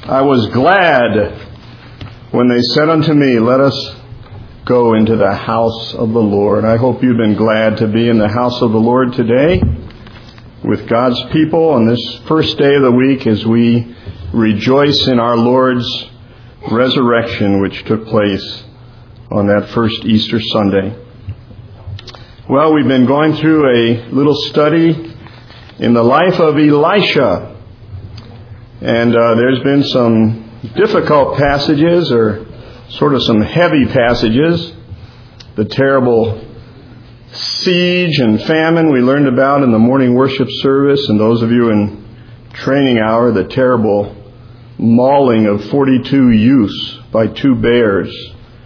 I was glad when they said unto me, let us go into the house of the Lord. I hope you've been glad to be in the house of the Lord today with God's people on this first day of the week as we rejoice in our Lord's resurrection, which took place on that first Easter Sunday. Well, we've been going through a little study in the life of Elisha. And there's been some difficult passages, or sort of some heavy passages. The terrible siege and famine we learned about in the morning worship service, and those of you in training hour, the terrible mauling of 42 youths by 2 bears.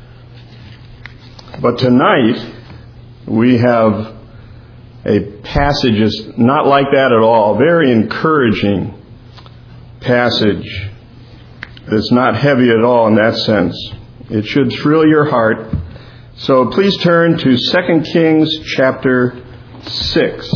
But tonight, we have a passage that's not like that at all. Very encouraging passage that's not heavy at all in that sense. It should thrill your heart. So please turn to 2 Kings chapter 6.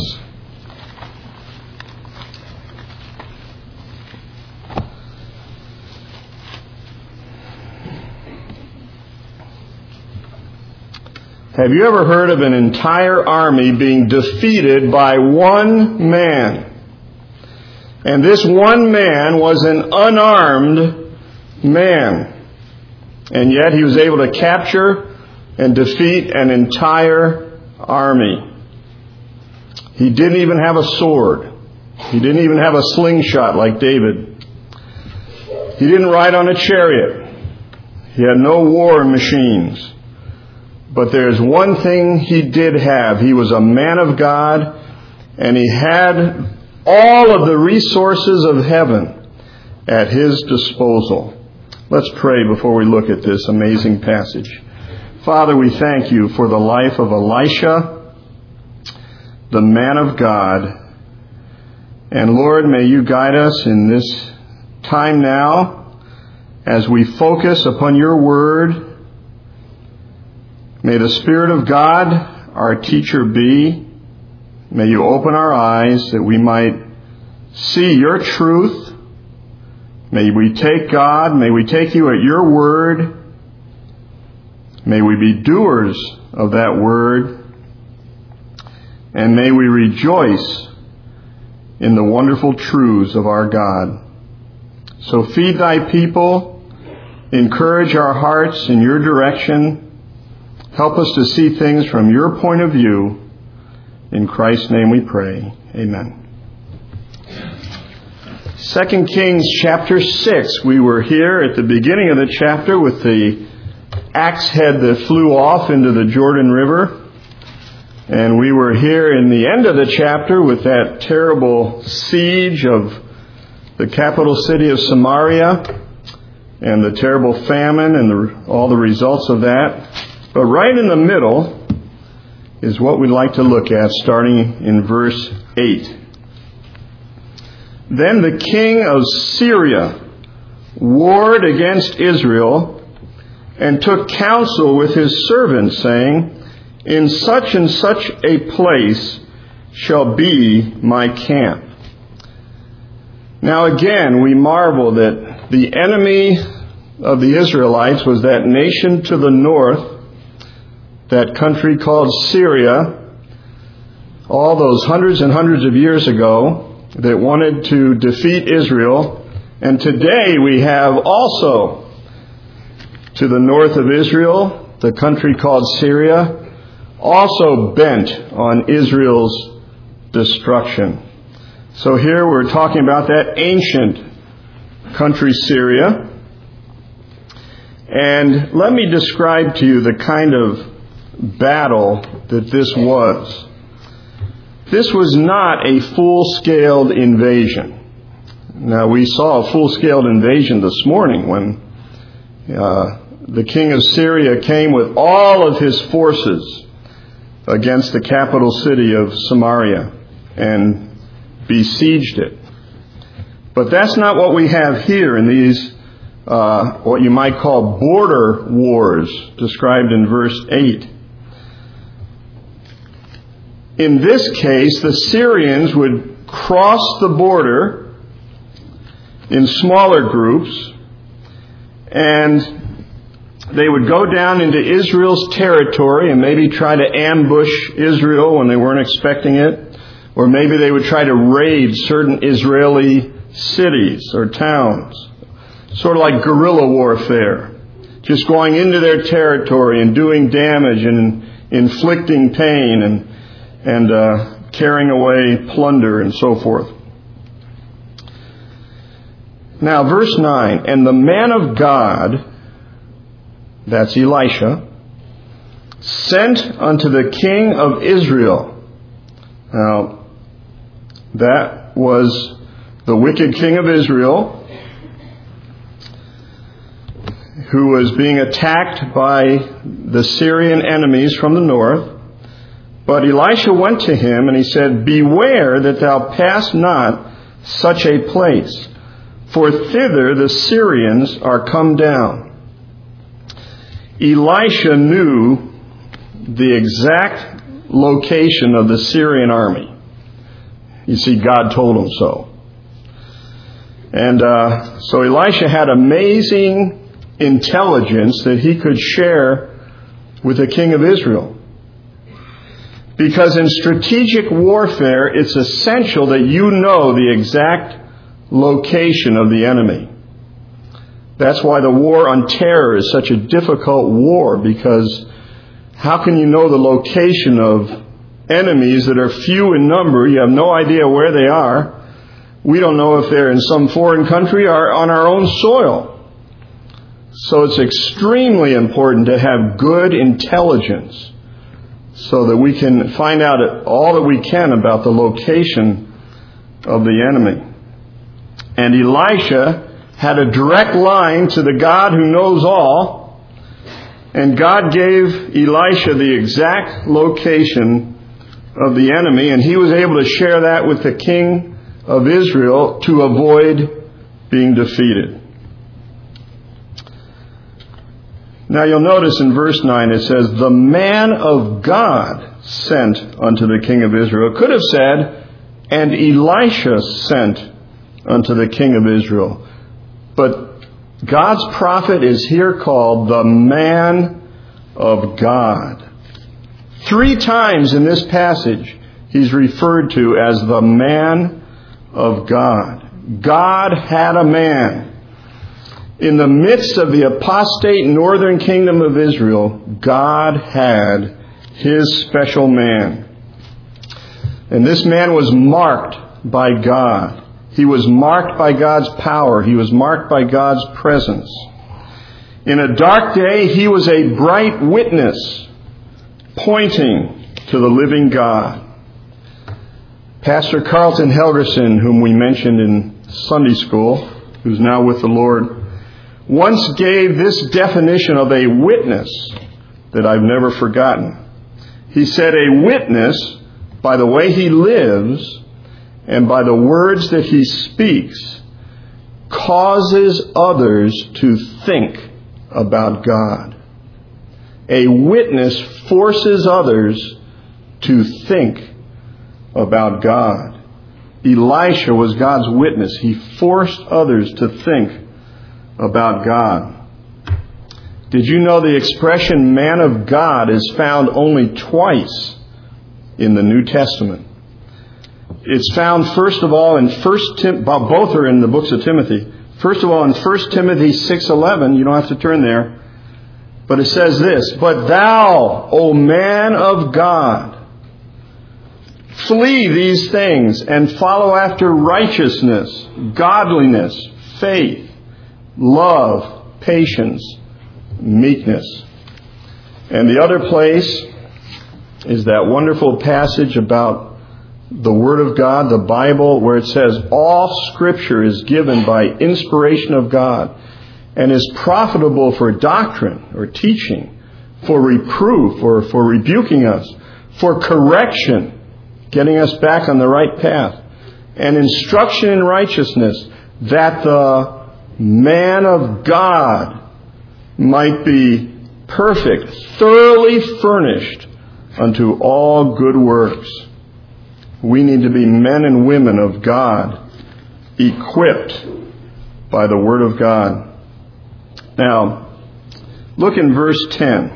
Have you ever heard of an entire army being defeated by one man? And this one man was an unarmed man. And yet he was able to capture and defeat an entire army. He didn't even have a sword. He didn't even have a slingshot like David. He didn't ride on a chariot. He had no war machines. But there's one thing he did have. He was a man of God, and he had all of the resources of heaven at his disposal. Let's pray before we look at this amazing passage. Father, we thank you for the life of Elisha, the man of God. And Lord, may you guide us in this time now as we focus upon your word. May the Spirit of God, our teacher, be. May you open our eyes that we might see your truth. May we take God, may we take you at your word. May we be doers of that word. And may we rejoice in the wonderful truths of our God. So feed thy people, encourage our hearts in your direction. Help us to see things from your point of view. In Christ's name we pray. Amen. 2 Kings chapter 6. We were here at the beginning of the chapter with the axe head that flew off into the Jordan River. And we were here in the end of the chapter with that terrible siege of the capital city of Samaria and the terrible famine and all the results of that. But right in the middle is what we'd like to look at, starting in verse 8. Then the king of Syria warred against Israel and took counsel with his servants, saying, in such and such a place shall be my camp. Now again, we marvel that the enemy of the Israelites was that nation to the north, that country called Syria, all those hundreds and hundreds of years ago, that wanted to defeat Israel. And today we have also to the north of Israel, the country called Syria, also bent on Israel's destruction. So here we're talking about that ancient country Syria. And let me describe to you the kind of battle that this was. This was not a full-scale invasion. Now, we saw a full-scale invasion this morning when the king of Syria came with all of his forces against the capital city of Samaria and besieged it. But that's not what we have here in these, what you might call border wars, described in verse 8. In this case, the Syrians would cross the border in smaller groups, and they would go down into Israel's territory and maybe try to ambush Israel when they weren't expecting it, or maybe they would try to raid certain Israeli cities or towns, sort of like guerrilla warfare, just going into their territory and doing damage and inflicting pain and carrying away plunder and so forth. Now, verse 9, and the man of God, that's Elisha, sent unto the king of Israel. Now, that was the wicked king of Israel, who was being attacked by the Syrian enemies from the north. But Elisha went to him, and he said, beware that thou pass not such a place, for thither the Syrians are come down. Elisha knew the exact location of the Syrian army. You see, God told him so. And so Elisha had amazing intelligence that he could share with the king of Israel. Because in strategic warfare, it's essential that you know the exact location of the enemy. That's why the war on terror is such a difficult war, because how can you know the location of enemies that are few in number? You have no idea where they are. We don't know if they're in some foreign country or on our own soil. So it's extremely important to have good intelligence so that we can find out all that we can about the location of the enemy. And Elisha had a direct line to the God who knows all, and God gave Elisha the exact location of the enemy, and he was able to share that with the king of Israel to avoid being defeated. Now you'll notice in verse 9 it says, the man of God sent unto the king of Israel. It could have said, and Elisha sent unto the king of Israel. But God's prophet is here called the man of God. 3 times in this passage he's referred to as the man of God. God had a man. In the midst of the apostate northern kingdom of Israel, God had His special man. And this man was marked by God. He was marked by God's power. He was marked by God's presence. In a dark day, he was a bright witness pointing to the living God. Pastor Carlton Helgerson, whom we mentioned in Sunday school, who's now with the Lord, once gave this definition of a witness that I've never forgotten. He said, a witness, by the way he lives and by the words that he speaks, causes others to think about God. A witness forces others to think about God. Elisha was God's witness. He forced others to think about God. Did you know the expression man of God is found only twice in the New Testament? It's found first of all in both are in the books of Timothy. First of all in 1 Timothy 6:11, you don't have to turn there, but it says this, but thou, O man of God, flee these things and follow after righteousness, godliness, faith, love, patience, meekness. And the other place is that wonderful passage about the Word of God, the Bible, where it says, all Scripture is given by inspiration of God and is profitable for doctrine or teaching, for reproof or for rebuking us, for correction, getting us back on the right path, and instruction in righteousness, that the man of God might be perfect, thoroughly furnished unto all good works. We need to be men and women of God, equipped by the word of God. Now, look in verse 10.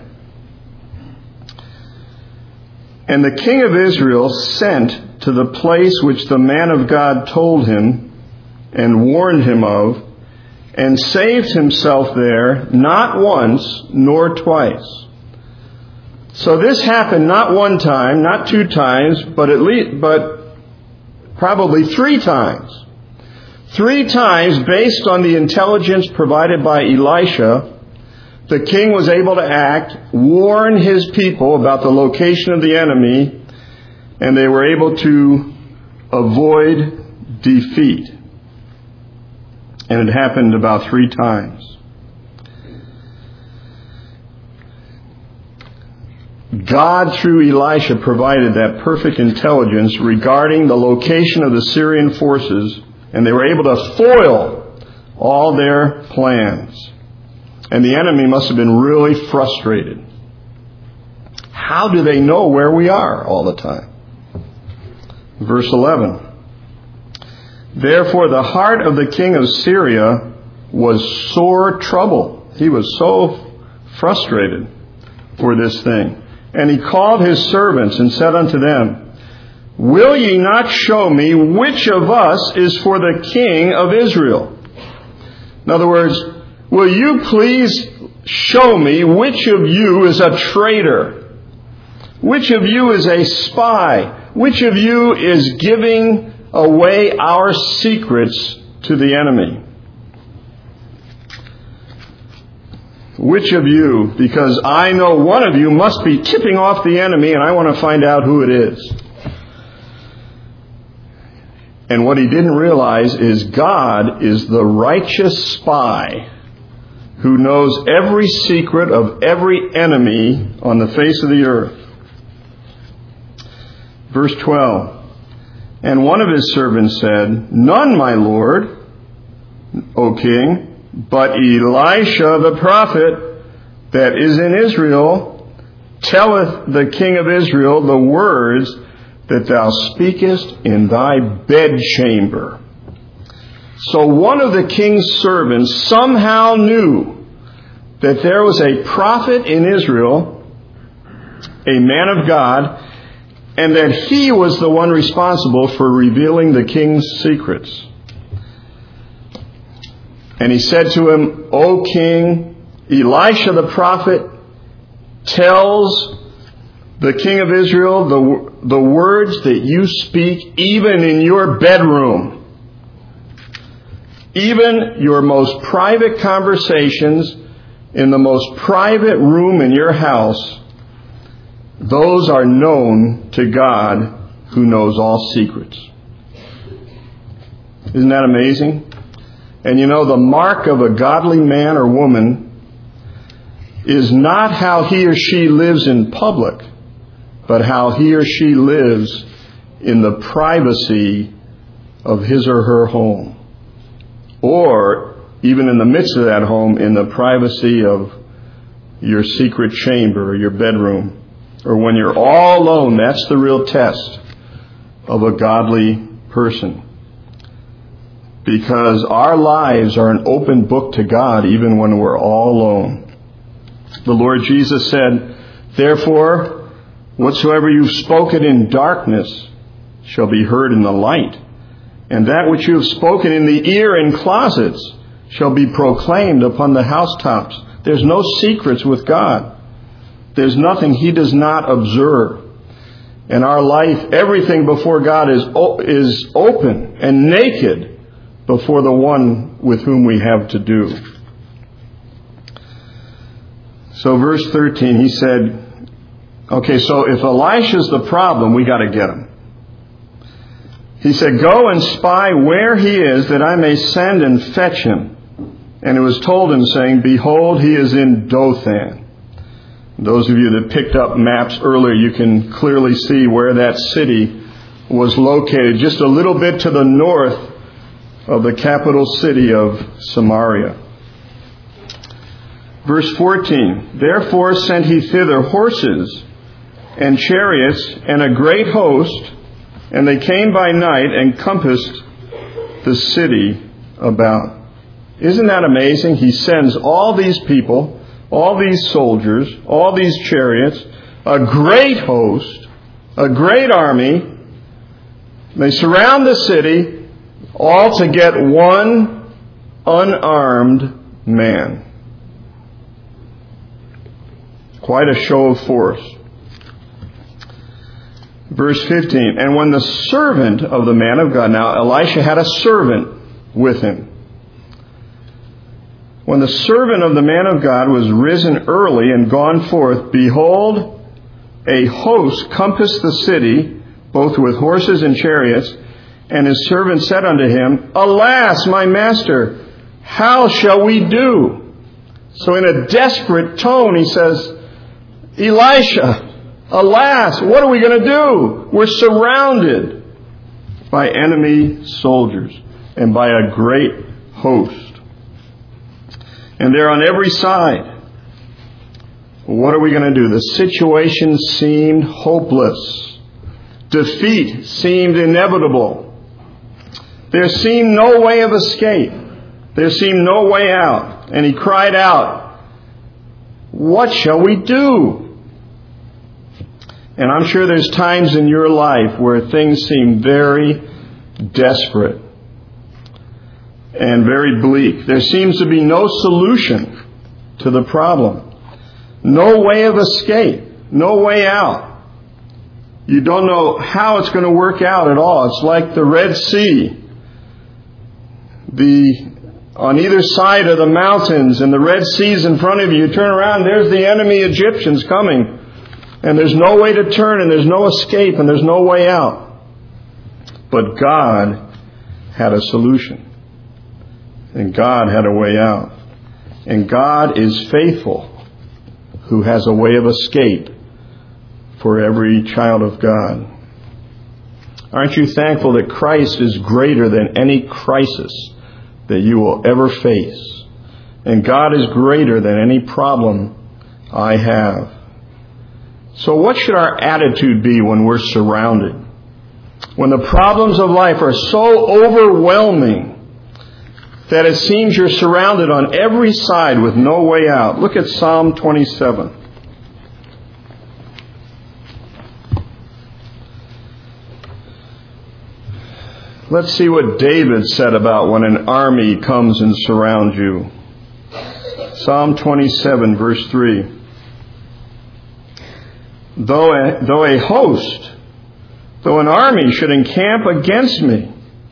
And the king of Israel sent to the place which the man of God told him and warned him of, and saved himself there not once nor twice. So this happened not one time, not two times, but probably three times. Three times, based on the intelligence provided by Elisha, the king was able to act, warn his people about the location of the enemy, and they were able to avoid defeat. And it happened about three times. God, through Elisha, provided that perfect intelligence regarding the location of the Syrian forces, and they were able to foil all their plans. And the enemy must have been really frustrated. How do they know where we are all the time? Verse 11. Therefore the heart of the king of Syria was sore troubled. He was so frustrated for this thing. And he called his servants and said unto them, Will ye not show me which of us is for the king of Israel? In other words, will you please show me which of you is a traitor? Which of you is a spy? Which of you is giving away our secrets to the enemy? Which of you, because I know one of you must be tipping off the enemy, and I want to find out who it is. And what he didn't realize is God is the righteous spy who knows every secret of every enemy on the face of the earth. Verse 12. And one of his servants said, None, my lord, O king, but Elisha the prophet that is in Israel telleth the king of Israel the words that thou speakest in thy bedchamber. So one of the king's servants somehow knew that there was a prophet in Israel, a man of God, and that he was the one responsible for revealing the king's secrets. And he said to him, O king, Elisha the prophet tells the king of Israel the words that you speak even in your bedroom. Even your most private conversations in the most private room in your house, those are known to God who knows all secrets. Isn't that amazing? And you know, the mark of a godly man or woman is not how he or she lives in public, but how he or she lives in the privacy of his or her home. Or, even in the midst of that home, in the privacy of your secret chamber or your bedroom. Or when you're all alone, that's the real test of a godly person. Because our lives are an open book to God even when we're all alone. The Lord Jesus said, Therefore, whatsoever you've spoken in darkness shall be heard in the light. And that which you have spoken in the ear in closets shall be proclaimed upon the housetops. There's no secrets with God. There's nothing He does not observe. In our life, everything before God is open and naked before the one with whom we have to do. So verse 13, he said, okay, so if Elisha's the problem, we got to get him. He said, Go and spy where he is, that I may send and fetch him. And it was told him, saying, Behold, he is in Dothan. Those of you that picked up maps earlier, you can clearly see where that city was located, just a little bit to the north of the capital city of Samaria. Verse 14, Therefore sent he thither horses and chariots and a great host, and they came by night and compassed the city about. Isn't that amazing? He sends all these people, all these soldiers, all these chariots, a great host, a great army. They surround the city, all to get one unarmed man. Quite a show of force. Verse 15, and when the servant of the man of God, now Elisha had a servant with him. When the servant of the man of God was risen early and gone forth, behold, a host compassed the city, both with horses and chariots. And his servant said unto him, Alas, my master, how shall we do? So in a desperate tone he says, Elisha, alas, what are we going to do? We're surrounded by enemy soldiers and by a great host. And they're on every side. What are we going to do? The situation seemed hopeless. Defeat seemed inevitable. There seemed no way of escape. There seemed no way out. And he cried out, What shall we do? And I'm sure there's times in your life where things seem very desperate and very bleak. There seems to be no solution to the problem. No way of escape. No way out. You don't know how it's going to work out at all. It's like the Red Sea. On either side of the mountains and the Red Sea's in front of you. You turn around, there's the enemy Egyptians coming. And there's no way to turn, and there's no escape, and there's no way out. But God had a solution. And God had a way out. And God is faithful, who has a way of escape for every child of God. Aren't you thankful that Christ is greater than any crisis that you will ever face? And God is greater than any problem I have. So what should our attitude be when we're surrounded? When the problems of life are so overwhelming that it seems you're surrounded on every side with no way out. Look at Psalm 27. Let's see what David said about when an army comes and surrounds you. Psalm 27, verse 3. Though an army should encamp against me.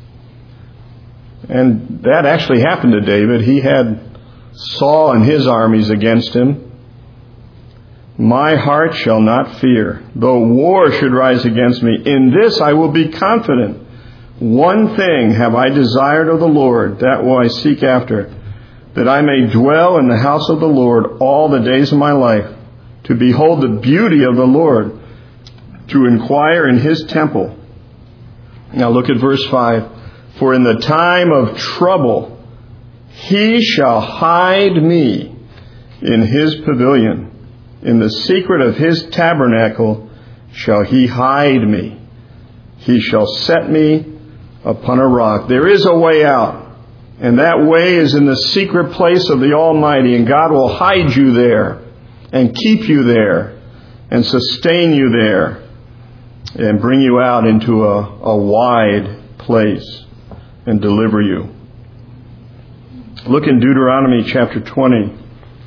And that actually happened to David. He had Saul and his armies against him. My heart shall not fear, though war should rise against me. In this I will be confident. One thing have I desired of the Lord, that will I seek after, that I may dwell in the house of the Lord all the days of my life, to behold the beauty of the Lord, to inquire in his temple. Now look at verse 5. For in the time of trouble, he shall hide me in his pavilion. In the secret of his tabernacle shall he hide me. He shall set me upon a rock. There is a way out. And that way is in the secret place of the Almighty. And God will hide you there and keep you there and sustain you there and bring you out into a wide place and deliver you. Look in Deuteronomy chapter 20.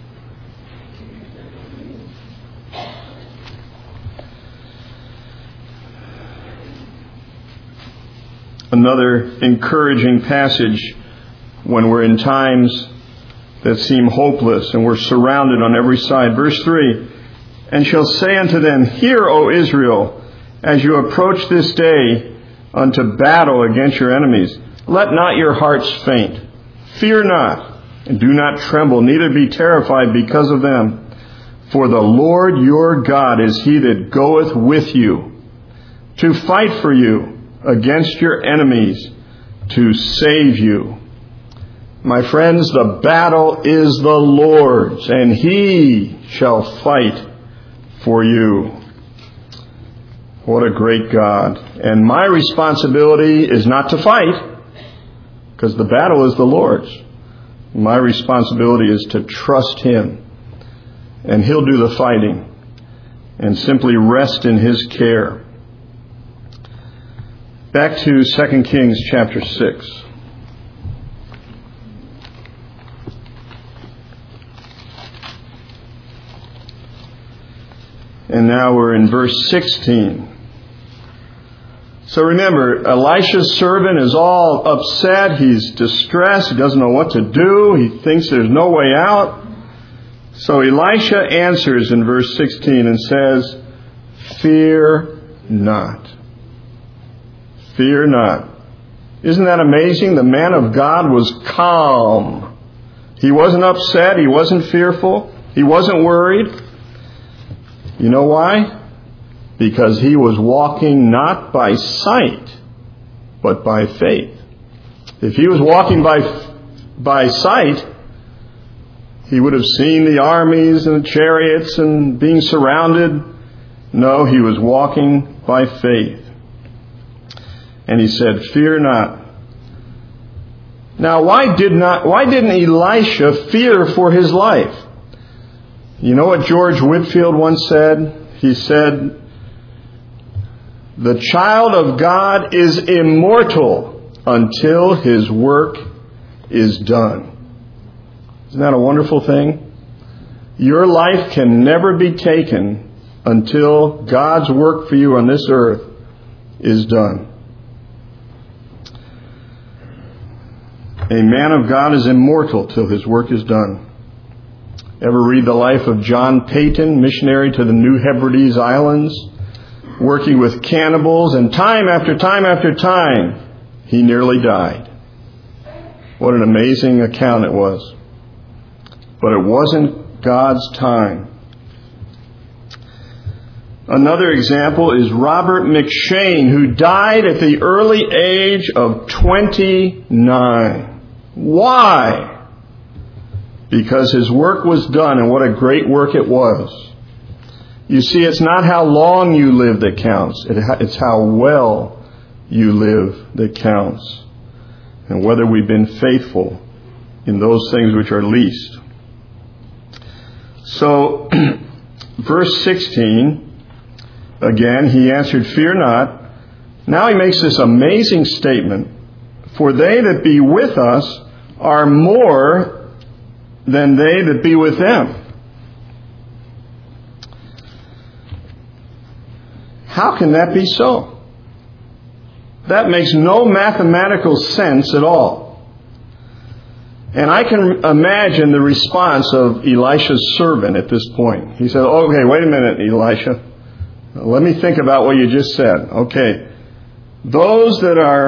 Another encouraging passage when we're in times that seem hopeless and we're surrounded on every side. Verse 3, And shall say unto them, Hear, O Israel, as you approach this day unto battle against your enemies. Let not your hearts faint. Fear not, and do not tremble, neither be terrified because of them. For the Lord your God is he that goeth with you, to fight for you against your enemies, to save you. My friends, the battle is the Lord's, and he shall fight for you. What a great God. And my responsibility is not to fight, because the battle is the Lord's. My responsibility is to trust Him, and He'll do the fighting, and simply rest in His care. Back to 2 Kings chapter 6. And now we're in verse 16. So remember, Elisha's servant is all upset. He's distressed. He doesn't know what to do. He thinks there's no way out. So Elisha answers in verse 16 and says, "Fear not. Fear not." Isn't that amazing? The man of God was calm. He wasn't upset. He wasn't fearful. He wasn't worried. You know why? Because he was walking not by sight, but by faith. If he was walking by sight, he would have seen the armies and the chariots and being surrounded. No, he was walking by faith. And he said, "Fear not." Now, why didn't Elisha fear for his life? You know what George Whitefield once said? He said, "The child of God is immortal until his work is done." Isn't that a wonderful thing? Your life can never be taken until God's work for you on this earth is done. A man of God is immortal till his work is done. Ever read the life of John Peyton, missionary to the New Hebrides Islands, working with cannibals, and time after time after time, he nearly died. What an amazing account it was. But it wasn't God's time. Another example is Robert McShane, who died at the early age of 29. Why? Because his work was done, and what a great work it was. You see, it's not how long you live that counts. It's how well you live that counts. And whether we've been faithful in those things which are least. So, verse 16, again, he answered, "Fear not." Now he makes this amazing statement. "For they that be with us are more than they that be with them." How can that be so? That makes no mathematical sense at all. And I can imagine the response of Elisha's servant at this point. He said, "Okay, wait a minute, Elisha. Let me think about what you just said. Okay, those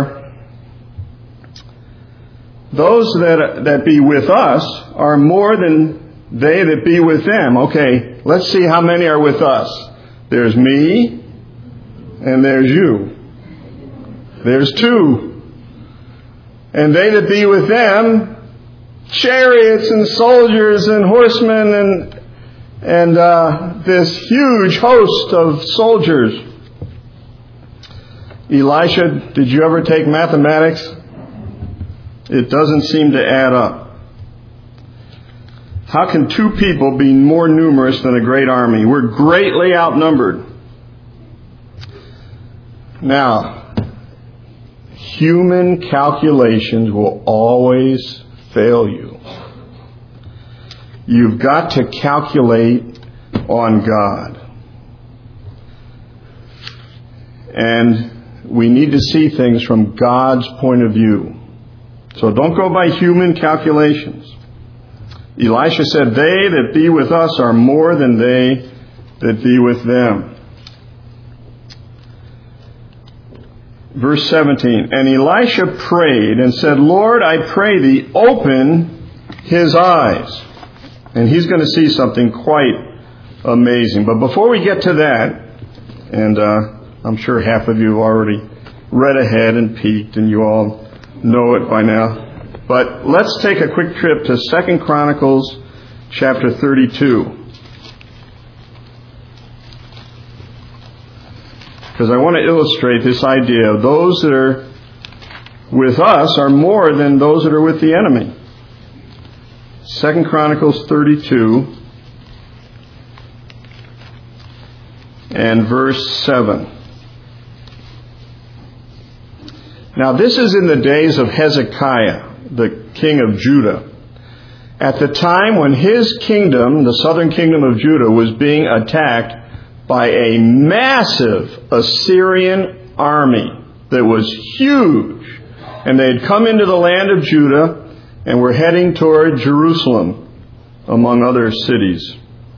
that be with us are more than they that be with them." Okay, let's see how many are with us. There's me, and there's you. There's two. And they that be with them, chariots and soldiers and horsemen and this huge host of soldiers. Elisha, did you ever take mathematics? It doesn't seem to add up. How can two people be more numerous than a great army? We're greatly outnumbered. Now, human calculations will always fail you. You've got to calculate on God. And we need to see things from God's point of view. So don't go by human calculations. Elisha said, "They that be with us are more than they that be with them." Verse 17, "And Elisha prayed and said, Lord, I pray thee, open his eyes." And he's going to see something quite amazing. But before we get to that, and I'm sure half of you have already read ahead and peeked, and you all know it by now. But let's take a quick trip to 2 Chronicles chapter 32. Because I want to illustrate this idea of those that are with us are more than those that are with the enemy. 2 Chronicles 32 and verse 7. Now this is in the days of Hezekiah, the king of Judah, at the time when his kingdom, the southern kingdom of Judah, was being attacked by a massive Assyrian army that was huge. And they had come into the land of Judah and were heading toward Jerusalem, among other cities.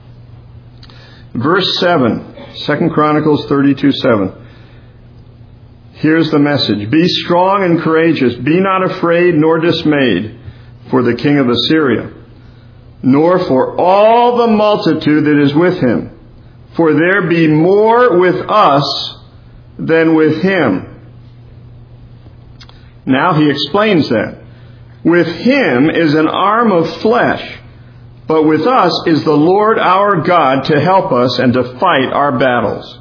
Verse 7, 2 Chronicles 32:7. Here's the message. Be strong and courageous. Be not afraid nor dismayed for the king of Assyria, nor for all the multitude that is with him. For there be more with us than with him. Now he explains that. With him is an arm of flesh, but with us is the Lord our God to help us and to fight our battles.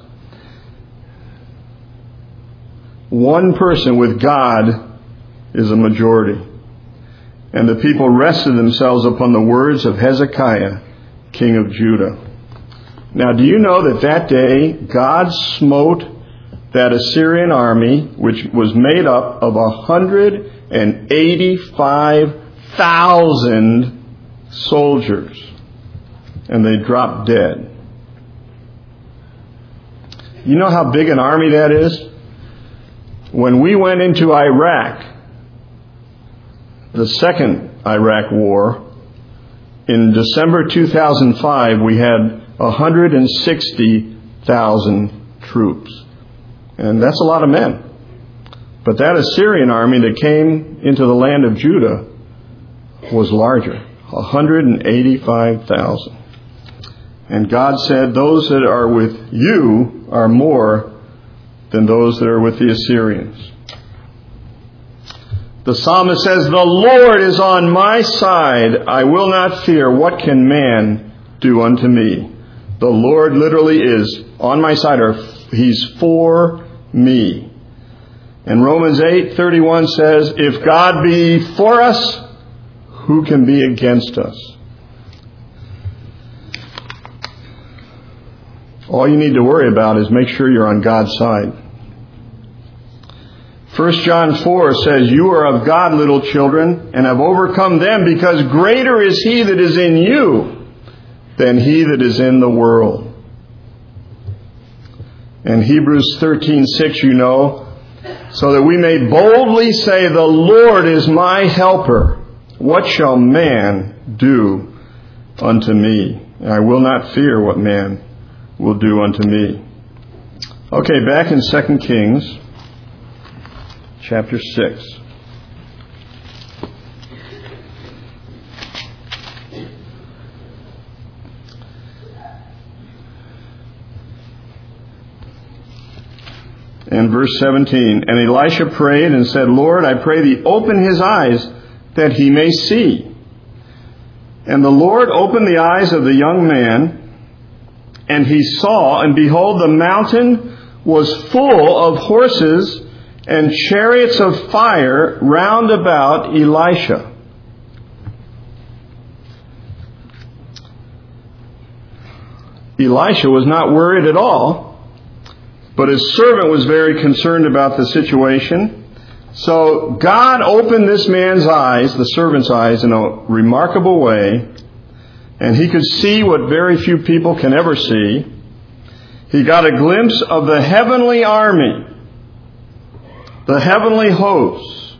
One person with God is a majority. And the people rested themselves upon the words of Hezekiah, king of Judah. Now, do you know that day God smote that Assyrian army, which was made up of 185,000 soldiers, and they dropped dead. You know how big an army that is? When we went into Iraq, the second Iraq war, in December 2005, we had 160,000 troops. And that's a lot of men. But that Assyrian army that came into the land of Judah was larger, 185,000. And God said, those that are with you are more than those that are with the Assyrians. The psalmist says, the Lord is on my side. I will not fear. What can man do unto me? The Lord literally is on my side, or He's for me. And Romans 8:31 says, if God be for us, who can be against us? All you need to worry about is make sure you're on God's side. 1 John 4 says, you are of God, little children, and have overcome them, because greater is He that is in you than he that is in the world. And Hebrews 13:6, you know, so that we may boldly say, the Lord is my helper. What shall man do unto me? I will not fear what man will do unto me. Okay, back in 2 Kings, chapter 6. And verse 17, and Elisha prayed and said, Lord, I pray thee, open his eyes that he may see. And the Lord opened the eyes of the young man, and he saw, and behold, the mountain was full of horses and chariots of fire round about Elisha. Elisha was not worried at all, but his servant was very concerned about the situation. So God opened this man's eyes, the servant's eyes, in a remarkable way, and he could see what very few people can ever see. He got a glimpse of the heavenly army, the heavenly hosts.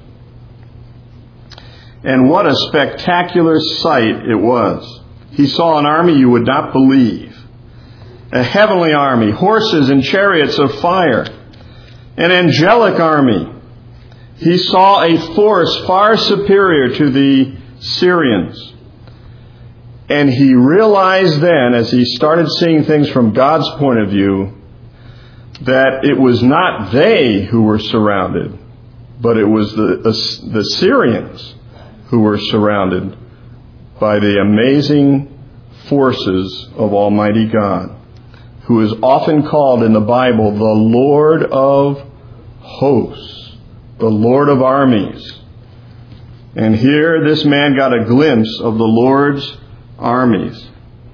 And what a spectacular sight it was. He saw an army you would not believe. A heavenly army, horses and chariots of fire, an angelic army. He saw a force far superior to the Syrians. And he realized then, as he started seeing things from God's point of view, that it was not they who were surrounded, but it was the Syrians who were surrounded by the amazing forces of Almighty God, who is often called in the Bible the Lord of hosts, the Lord of armies. And here this man got a glimpse of the Lord's armies.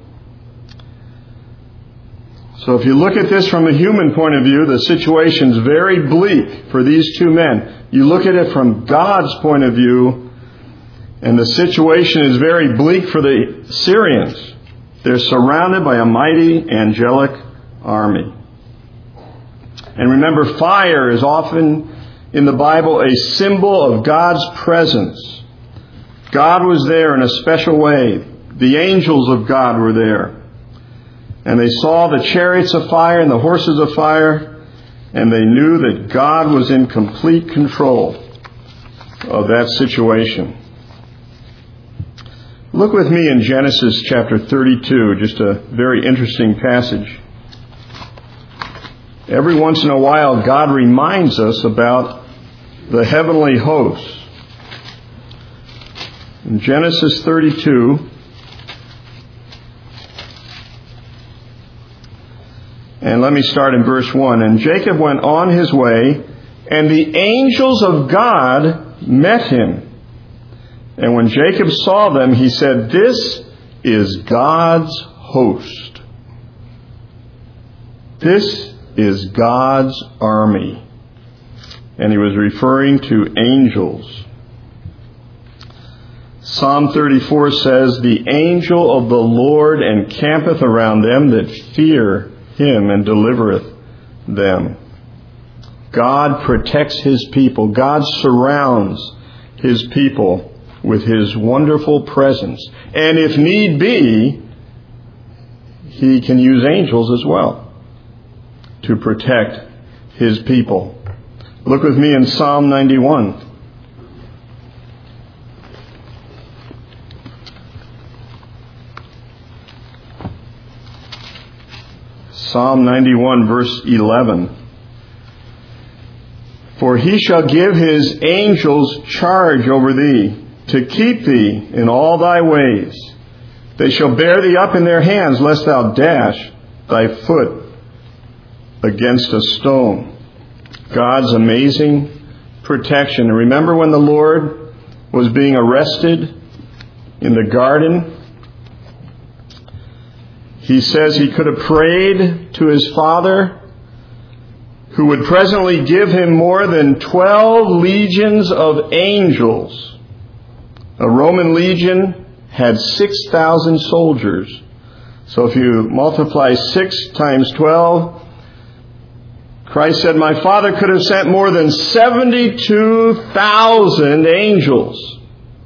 So if you look at this from a human point of view, the situation's very bleak for these two men. You look at it from God's point of view, and the situation is very bleak for the Syrians. They're surrounded by a mighty angelic army. And remember, fire is often in the Bible a symbol of God's presence. God was there in a special way. The angels of God were there. And they saw the chariots of fire and the horses of fire, and they knew that God was in complete control of that situation. Look with me in Genesis chapter 32, just a very interesting passage. Every once in a while, God reminds us about the heavenly hosts. In Genesis 32, and let me start in verse 1. And Jacob went on his way, and the angels of God met him. And when Jacob saw them, he said, "This is God's host. This is God's army." And he was referring to angels. Psalm 34 says, "The angel of the Lord encampeth around them that fear him and delivereth them." God protects his people. God surrounds his people with his wonderful presence. And if need be, he can use angels as well to protect his people. Look with me in Psalm 91. Psalm 91, verse 11. "For he shall give his angels charge over thee, to keep thee in all thy ways. They shall bear thee up in their hands, lest thou dash thy foot against a stone." God's amazing protection. And remember when the Lord was being arrested in the garden? He says he could have prayed to his Father, who would presently give him more than 12 legions of angels. A Roman legion had 6,000 soldiers. So if you multiply 6 times 12, Christ said, "My Father could have sent more than 72,000 angels."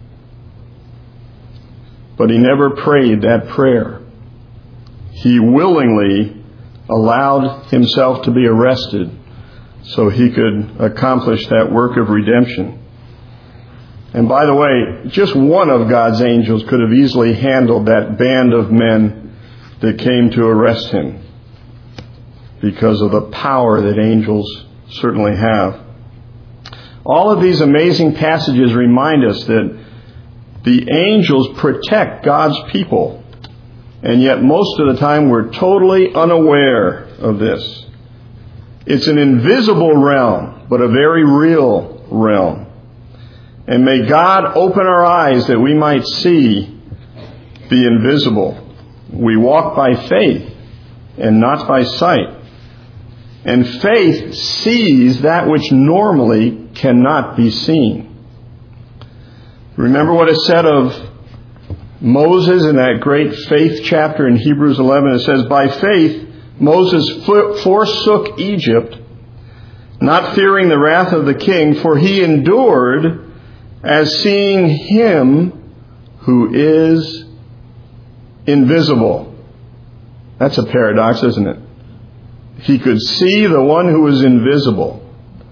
But he never prayed that prayer. He willingly allowed himself to be arrested so he could accomplish that work of redemption. And by the way, just one of God's angels could have easily handled that band of men that came to arrest him, because of the power that angels certainly have. All of these amazing passages remind us that the angels protect God's people. And yet most of the time we're totally unaware of this. It's an invisible realm, but a very real realm. And may God open our eyes that we might see the invisible. We walk by faith and not by sight. And faith sees that which normally cannot be seen. Remember what is said of Moses in that great faith chapter in Hebrews 11. It says, "By faith Moses forsook Egypt, not fearing the wrath of the king, for he endured as seeing him who is invisible." That's a paradox, isn't it? He could see the one who was invisible.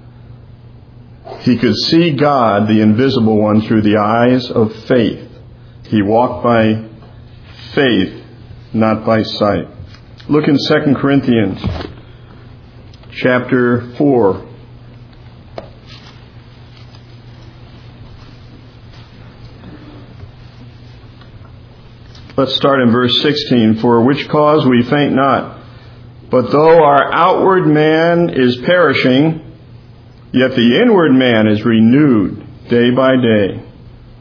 He could see God, the invisible one, through the eyes of faith. He walked by faith, not by sight. Look in 2 Corinthians chapter 4. Let's start in verse 16. "For which cause we faint not, but though our outward man is perishing, yet the inward man is renewed day by day.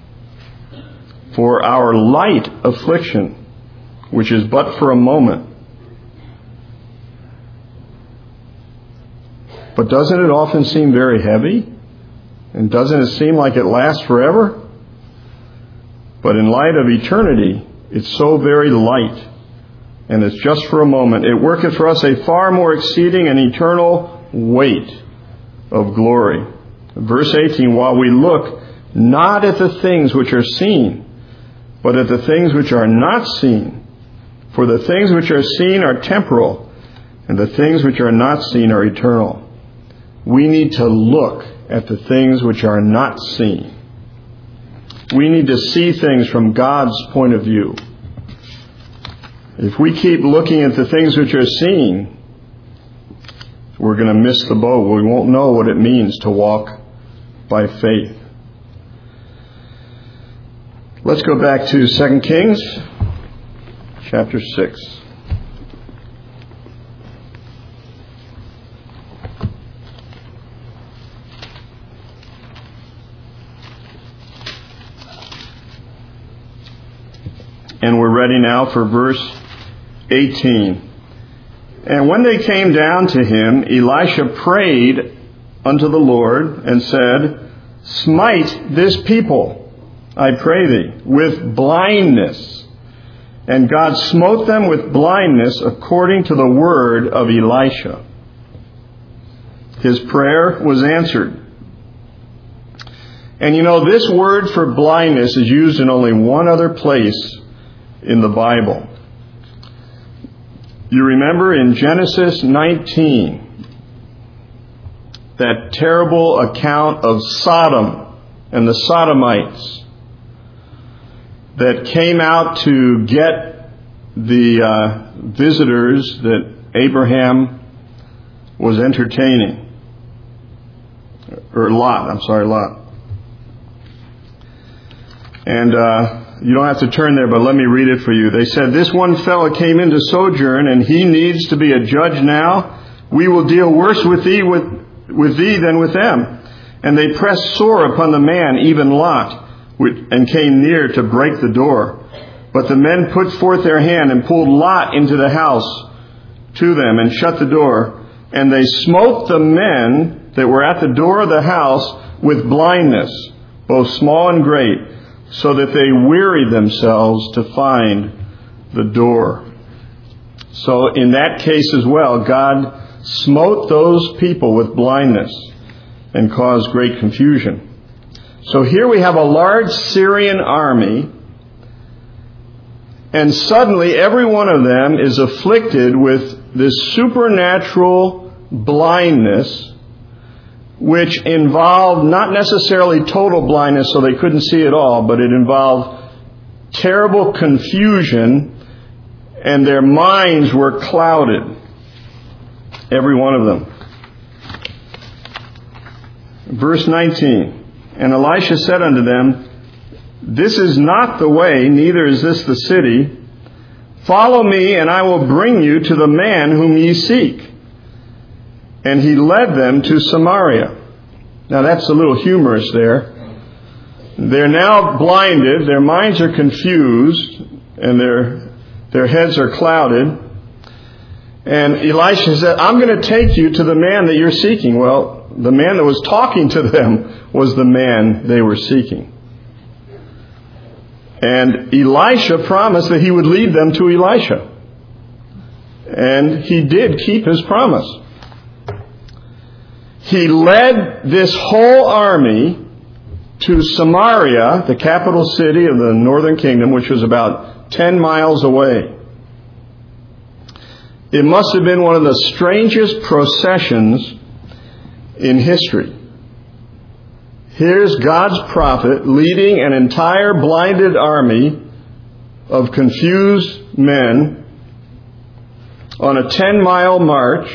for our light affliction, which is but for a moment. But doesn't it often seem very heavy? And doesn't it seem like it lasts forever? But in light of eternity, it's so very light. And it's just for a moment. It worketh for us a far more exceeding and eternal weight of glory. Verse 18, while we look not at the things which are seen, but at the things which are not seen. For the things which are seen are temporal, and the things which are not seen are eternal. We need to look at the things which are not seen. We need to see things from God's point of view. If we keep looking at the things which are seen, we're going to miss the boat. We won't know what it means to walk by faith. Let's go back to 2 Kings, chapter 6. And we're ready now for verse 18. And when they came down to him, Elisha prayed unto the Lord and said, smite this people, I pray thee, with blindness. And God smote them with blindness according to the word of Elisha. His prayer was answered. And you know, this word for blindness is used in only one other place in the Bible. You remember in Genesis 19, that terrible account of Sodom and the Sodomites that came out to get the visitors that Abraham was entertaining. Or Lot. And you don't have to turn there, but let me read it for you. They said, this one fellow came into sojourn, and he needs to be a judge now. We will deal worse with thee than with them. And they pressed sore upon the man, even Lot, and came near to break the door. But the men put forth their hand and pulled Lot into the house to them and shut the door. And they smote the men that were at the door of the house with blindness, both small and great, so that they wearied themselves to find the door. So in that case as well, God smote those people with blindness and caused great confusion. So here we have a large Syrian army, and suddenly every one of them is afflicted with this supernatural blindness, which involved not necessarily total blindness so they couldn't see at all, but it involved terrible confusion, and their minds were clouded. Every one of them. Verse 19. And Elisha said unto them, this is not the way, neither is this the city. Follow me, and I will bring you to the man whom ye seek. And he led them to Samaria. Now that's a little humorous there. They're now blinded, their minds are confused, and their heads are clouded. And Elisha said, I'm going to take you to the man that you're seeking. Well, the man that was talking to them was the man they were seeking. And Elisha promised that he would lead them to Elisha. And he did keep his promise. He led this whole army to Samaria, the capital city of the northern kingdom, which was about 10 miles away. It must have been one of the strangest processions in history. Here's God's prophet leading an entire blinded army of confused men on a 10-mile march.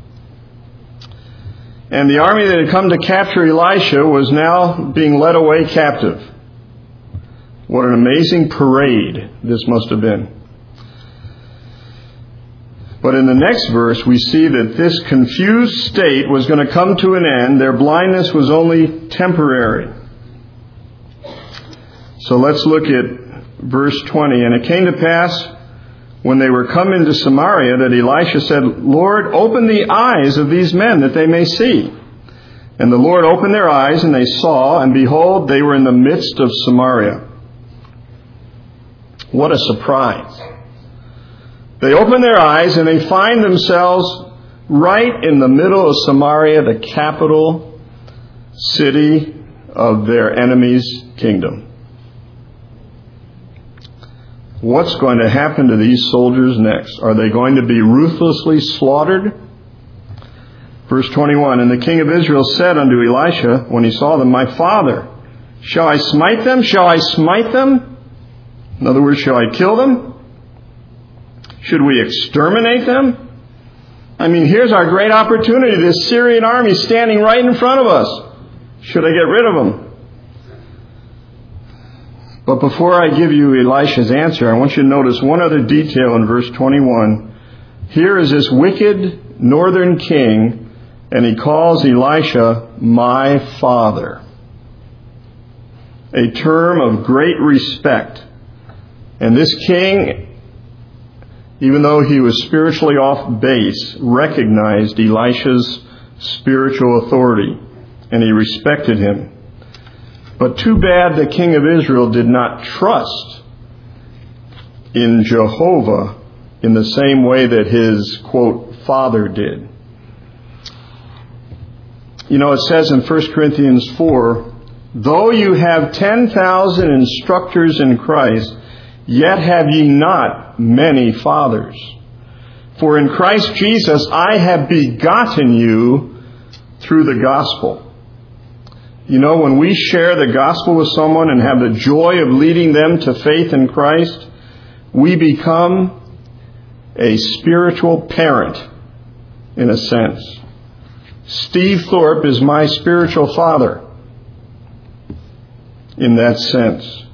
And the army that had come to capture Elisha was now being led away captive. What an amazing parade this must have been. But in the next verse, we see that this confused state was going to come to an end. Their blindness was only temporary. So let's look at verse 20, and it came to pass when they were come into Samaria that Elisha said, Lord, open the eyes of these men that they may see. And the Lord opened their eyes, and they saw, and behold, they were in the midst of Samaria. What a surprise. They open their eyes, and they find themselves right in the middle of Samaria, the capital city of their enemy's kingdom. What's going to happen to these soldiers next? Are they going to be ruthlessly slaughtered? Verse 21, and the king of Israel said unto Elisha, when he saw them, My father, shall I smite them? Shall I smite them? In other words, shall I kill them? Should we exterminate them? I mean, here's our great opportunity. This Syrian army standing right in front of us. Should I get rid of them? But before I give you Elisha's answer, I want you to notice one other detail in verse 21. Here is this wicked northern king, and he calls Elisha, my father. A term of great respect. And this king, even though he was spiritually off base, recognized Elisha's spiritual authority, and he respected him. But too bad the king of Israel did not trust in Jehovah in the same way that his, quote, father did. You know, it says in 1 Corinthians 4, though you have 10,000 instructors in Christ, yet have ye not many fathers. For in Christ Jesus I have begotten you through the gospel. You know, when we share the gospel with someone and have the joy of leading them to faith in Christ, we become a spiritual parent, in a sense. Steve Thorpe is my spiritual father, in that sense.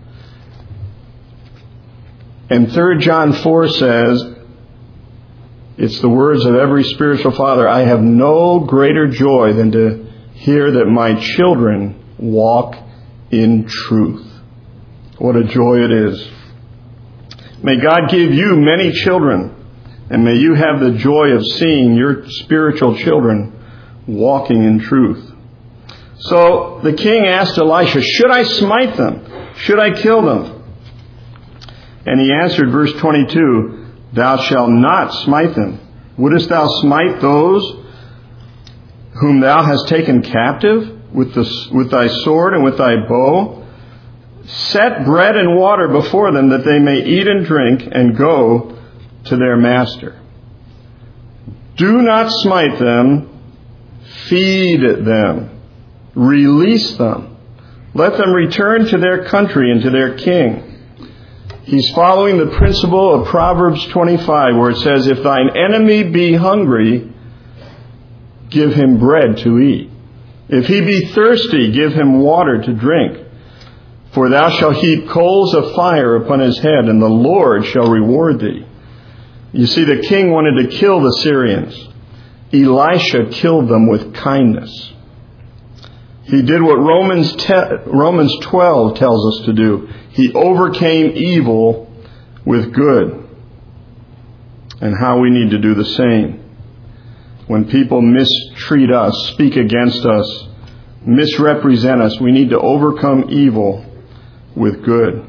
And 3 John 4 says, it's the words of every spiritual father, I have no greater joy than to hear that my children walk in truth. What a joy it is. May God give you many children, and may you have the joy of seeing your spiritual children walking in truth. So the king asked Elisha, should I smite them? Should I kill them? And he answered, verse 22, thou shalt not smite them. Wouldest thou smite those whom thou hast taken captive with thy sword and with thy bow? Set bread and water before them, that they may eat and drink and go to their master. Do not smite them, feed them, release them. Let them return to their country and to their king. He's following the principle of Proverbs 25, where it says, if thine enemy be hungry, give him bread to eat. If he be thirsty, give him water to drink. For thou shalt heap coals of fire upon his head, and the Lord shall reward thee. You see, the king wanted to kill the Syrians. Elisha killed them with kindness. He did what Romans 12 tells us to do. He overcame evil with good. And how we need to do the same. When people mistreat us, speak against us, misrepresent us, we need to overcome evil with good.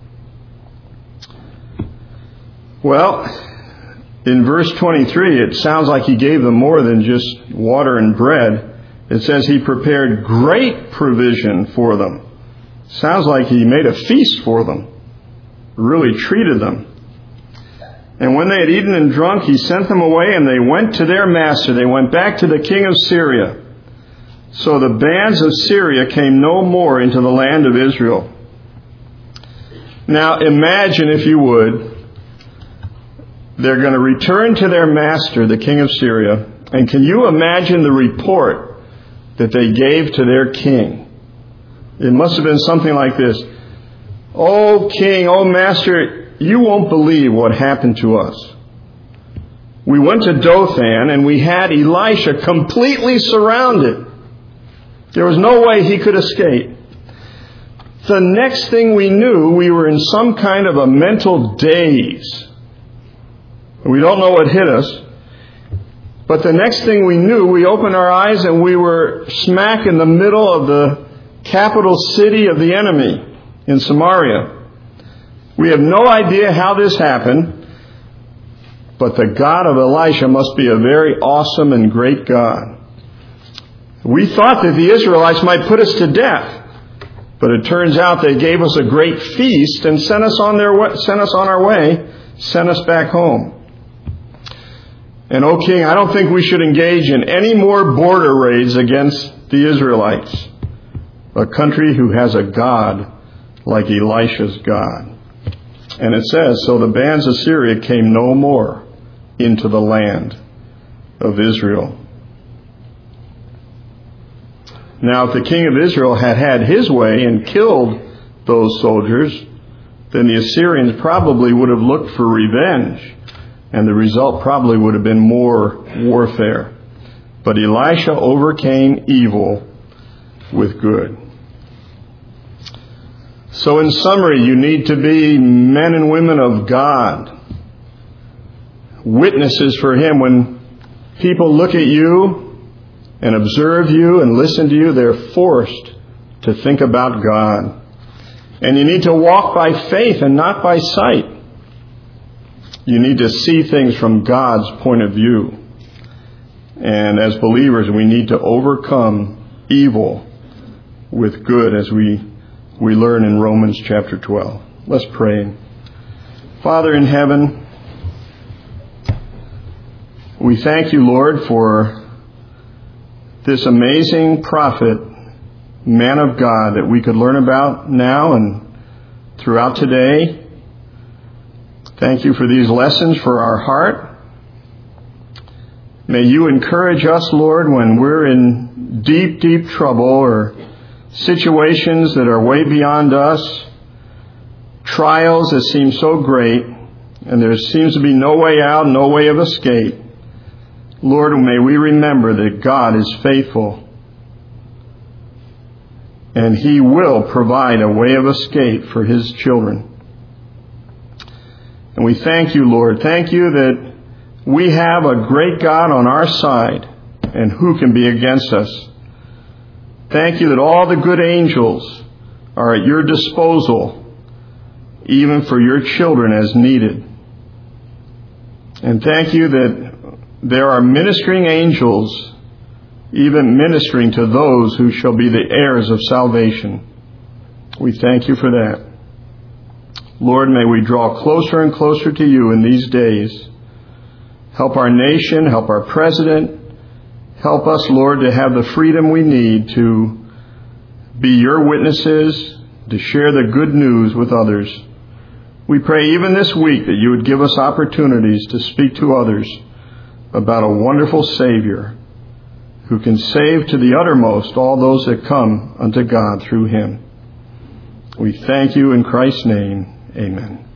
Well, in verse 23, it sounds like he gave them more than just water and bread. It says he prepared great provision for them. Sounds like he made a feast for them. Really treated them. And when they had eaten and drunk, he sent them away, and they went to their master. They went back to the king of Syria. So the bands of Syria came no more into the land of Israel. Now imagine, if you would, they're going to return to their master, the king of Syria. And can you imagine the report that they gave to their king? It must have been something like this. Oh king, oh master, you won't believe what happened to us. We went to Dothan and we had Elisha completely surrounded. There was no way he could escape. The next thing we knew, we were in some kind of a mental daze. We don't know what hit us. But the next thing we knew, we opened our eyes and we were smack in the middle of the capital city of the enemy in Samaria. We have no idea how this happened, but the God of Elisha must be a very awesome and great God. We thought that the Israelites might put us to death, but it turns out they gave us a great feast and sent us on our way, sent us back home. And, O King, I don't think we should engage in any more border raids against the Israelites, a country who has a God like Elisha's God. And it says, so the bands of Syria came no more into the land of Israel. Now, if the king of Israel had had his way and killed those soldiers, then the Assyrians probably would have looked for revenge, and the result probably would have been more warfare. But Elisha overcame evil with good. So in summary, you need to be men and women of God, witnesses for Him. When people look at you and observe you and listen to you, they're forced to think about God. And you need to walk by faith and not by sight. You need to see things from God's point of view. And as believers, we need to overcome evil with good, as we learn in Romans chapter 12. Let's pray. Father in heaven, we thank you, Lord, for this amazing prophet, man of God, that we could learn about now and throughout today. Thank you for these lessons for our heart. May you encourage us, Lord, when we're in deep, deep trouble or situations that are way beyond us, trials that seem so great, and there seems to be no way out, no way of escape. Lord, may we remember that God is faithful, and He will provide a way of escape for His children. And we thank you, Lord. Thank you that we have a great God on our side, and who can be against us? Thank you that all the good angels are at your disposal, even for your children as needed. And thank you that there are ministering angels, even ministering to those who shall be the heirs of salvation. We thank you for that. Lord, may we draw closer and closer to you in these days. Help our nation, help our president. Help us, Lord, to have the freedom we need to be your witnesses, to share the good news with others. We pray even this week that you would give us opportunities to speak to others about a wonderful Savior who can save to the uttermost all those that come unto God through Him. We thank you in Christ's name. Amen.